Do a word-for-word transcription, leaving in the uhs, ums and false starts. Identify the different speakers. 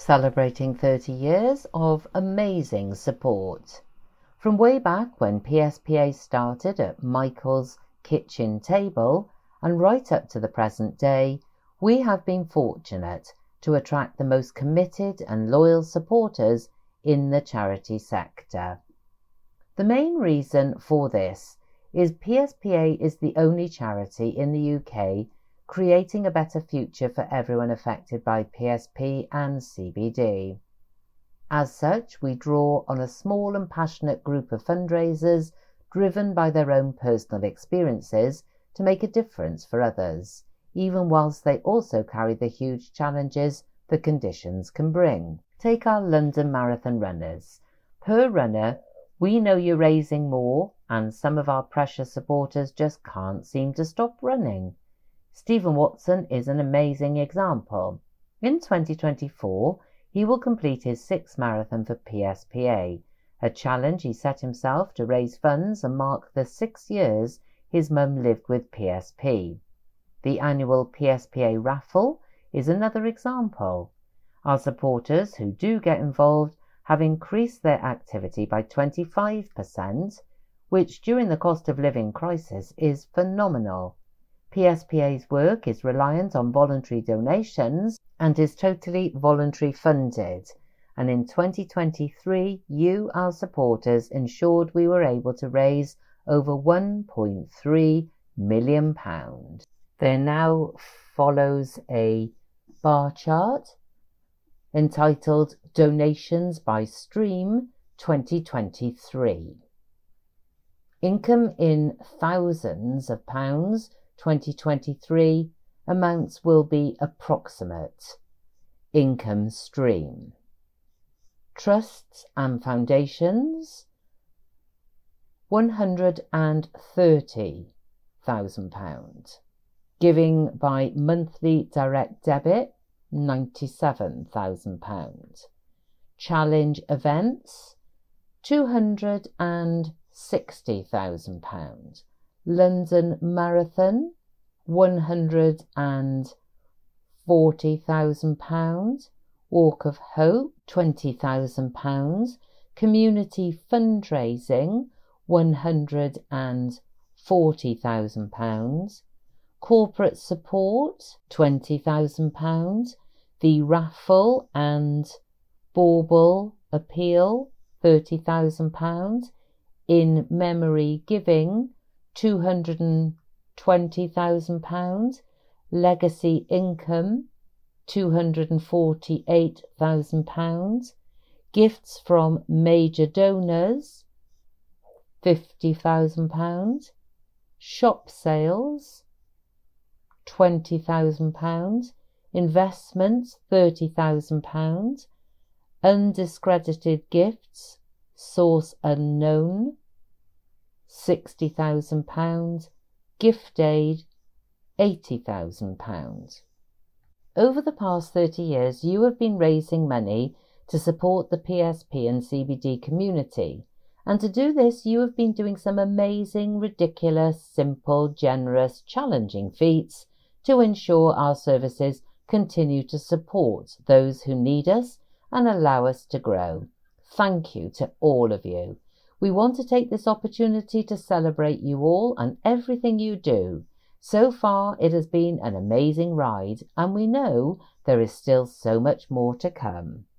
Speaker 1: celebrating thirty years of amazing support. From way back when P S P A started at Michael's kitchen table and right up to the present day, we have been fortunate to attract the most committed and loyal supporters in the charity sector. The main reason for this is P S P A is the only charity in the U K creating a better future for everyone affected by P S P and C B D. As such, we draw on a small and passionate group of fundraisers driven by their own personal experiences to make a difference for others, even whilst they also carry the huge challenges the conditions can bring. Take our London Marathon runners. Per runner, we know you're raising more, and some of our precious supporters just can't seem to stop running. Stephen Watson is an amazing example. In twenty twenty-four, he will complete his sixth marathon for P S P A, a challenge he set himself to raise funds and mark the six years his mum lived with P S P. The annual P S P A raffle is another example. Our supporters who do get involved have increased their activity by twenty-five percent, which during the cost of living crisis is phenomenal. P S P A's work is reliant on voluntary donations and is totally voluntary funded, and in twenty twenty-three you, our supporters, ensured we were able to raise over one point three million pounds. There now follows a bar chart entitled Donations by Stream twenty twenty-three. Income in thousands of pounds twenty twenty-three, amounts will be approximate. Income stream. Trusts and foundations, one hundred thirty thousand pounds. Giving by monthly direct debit, ninety-seven thousand pounds. Challenge events, two hundred sixty thousand pounds. London Marathon, one hundred forty thousand pounds. Walk of Hope, twenty thousand pounds. Community fundraising, one hundred forty thousand pounds. Corporate support, twenty thousand pounds. The raffle and bauble appeal, thirty thousand pounds. In memory giving, two hundred twenty thousand pounds. Legacy income, two hundred forty-eight thousand pounds. Gifts from major donors, fifty thousand pounds. Shop sales, twenty thousand pounds. Investments, thirty thousand pounds. Undiscredited gifts, source unknown, sixty thousand pounds. Gift aid, eighty thousand pounds. Over the past thirty years, you have been raising money to support the P S P and C B D community. And to do this, you have been doing some amazing, ridiculous, simple, generous, challenging feats to ensure our services continue to support those who need us and allow us to grow. Thank you to all of you. We want to take this opportunity to celebrate you all and everything you do. So far, it has been an amazing ride, and we know there is still so much more to come.